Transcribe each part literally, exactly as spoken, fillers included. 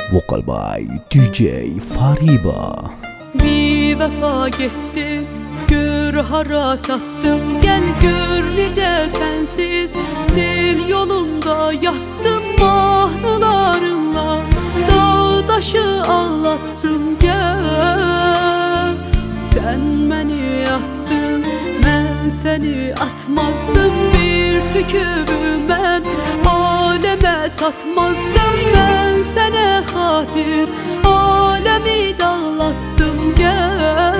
Vocal by D J Fariba. Bir vefa gittim, gör hara çattım. Gel gör nice sensiz, sil yolunda yattım. Mahnılarınla dağdaşı ağlattım. Gel, sen beni attın, ben seni atmazdım. Bir tükümü ben aleme satmazdım. Ben sana hatir alemi dağlattım. Gel,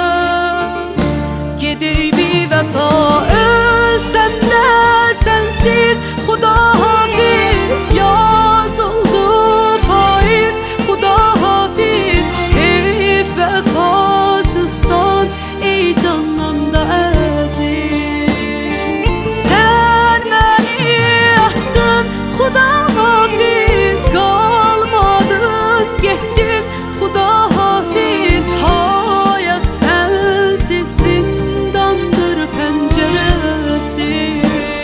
gedey bir vefa, ölsem de sensiz. Xuda hafiz, yazıldı payız. Xuda hafiz, ey vefasızsan, ey canan da əziz. Sen beni attın, Xuda hafiz, kalmadın getdin. Xuda hafiz, hayat sensiz zindandır penceresi.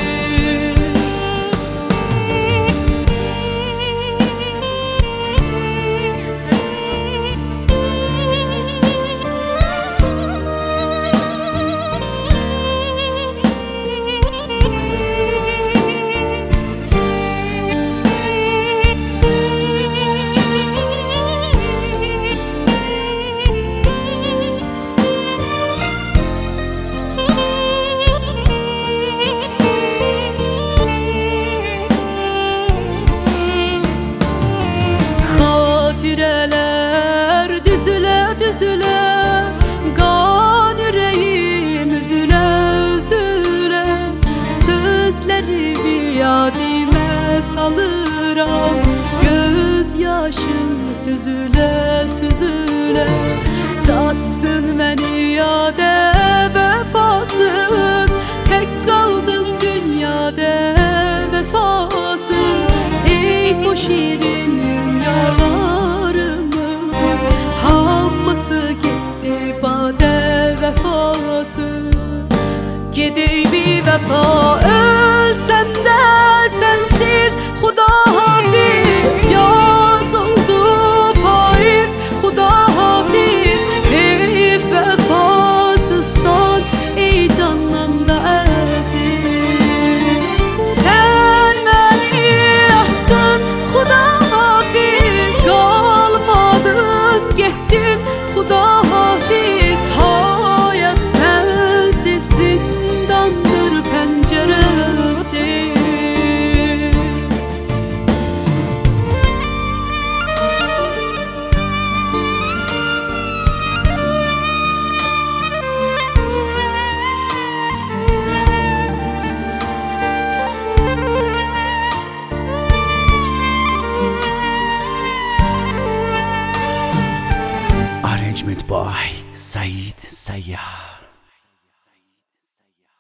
Xatirələr düzülə düzülə, qan ürəyim üzülə üzülə. Sözlərimi yadimə salıram, göz yaşım süzülə süzülə. Sattın məni yada vefasız, tek kaldım dünyada vefasız. Ey bu şirin rüyalarımız, hamısı gitti bade vefasız. Gedey bir vefa, ölsem de sensiz. Xuda hafiz, yazıldı payız. Xuda hafiz, ey vefasızsan, ey canan da əziz. Sen beni attın, Xuda hafiz, kalmadın getdin. Xuda hafiz, hayat sensiz zindandır penceresi. Arrangement by Said Sayyah.